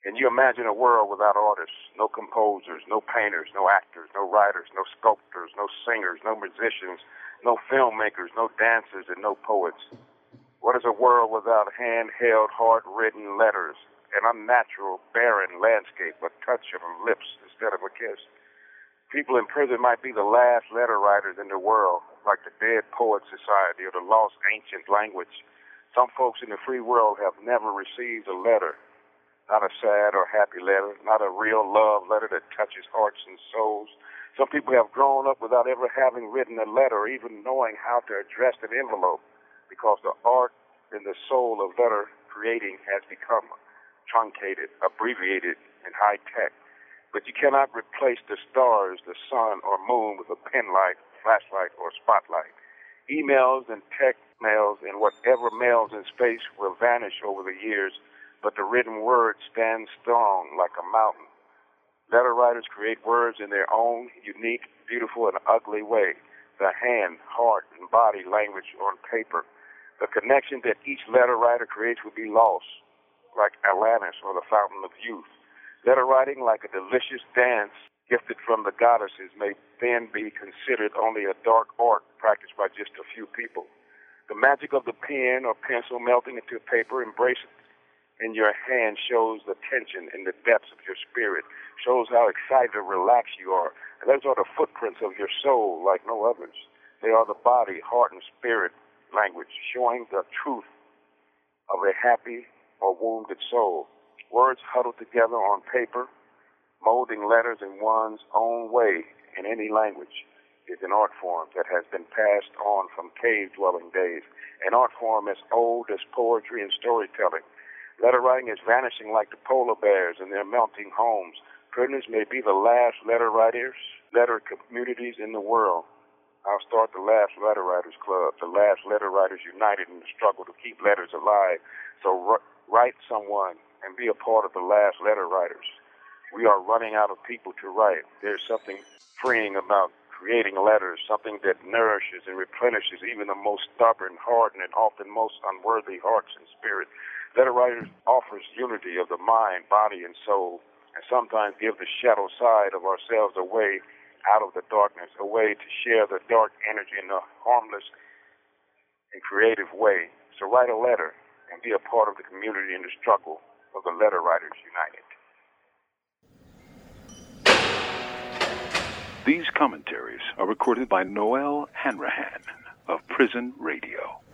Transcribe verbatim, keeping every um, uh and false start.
Can you imagine a world without artists? No composers, no painters, no actors, no writers, no sculptors, no singers, no musicians, no filmmakers, no dancers, and no poets. What is a world without hand-held, hard-written letters, an unnatural, barren landscape, a touch of lips instead of a kiss? People in prison might be the last letter writers in the world, like the Dead Poets Society or the Lost Ancient Language. Some folks in the free world have never received a letter. Not a sad or happy letter, not a real love letter that touches hearts and souls. Some people have grown up without ever having written a letter or even knowing how to address an envelope because the art and the soul of letter creating has become truncated, abbreviated, and high-tech. But you cannot replace the stars, the sun, or moon with a pen light, flashlight, or spotlight. Emails and text mails and whatever mails in space will vanish over the years, but the written word stands strong like a mountain. Letter writers create words in their own unique, beautiful, and ugly way. The hand, heart, and body language on paper. The connection that each letter writer creates will be lost, like Atlantis or the Fountain of Youth. Letter writing, like a delicious dance gifted from the goddesses, may then be considered only a dark art practiced by just a few people. The magic of the pen or pencil melting into paper, embraced in your hand, shows the tension in the depths of your spirit, shows how excited or relaxed you are. And those are the footprints of your soul like no others. They are the body, heart, and spirit language, showing the truth of a happy or wounded soul. Words huddled together on paper, molding letters in one's own way in any language, is an art form that has been passed on from cave-dwelling days, an art form as old as poetry and storytelling. Letter writing is vanishing like the polar bears in their melting homes. Prisoners may be the last letter writers, letter communities in the world. I'll start the Last Letter Writers Club, the last letter writers united in the struggle to keep letters alive. So r- write someone and be a part of the last letter writers. We are running out of people to write. There's something freeing about creating letters, something that nourishes and replenishes even the most stubborn, hardened, and often most unworthy hearts and spirits. Letter writers offers unity of the mind, body, and soul, and sometimes give the shadow side of ourselves away out of the darkness, a way to share the dark energy in a harmless and creative way. So write a letter and be a part of the community in the struggle of the Letter Writers United. These commentaries are recorded by Noel Hanrahan of Prison Radio.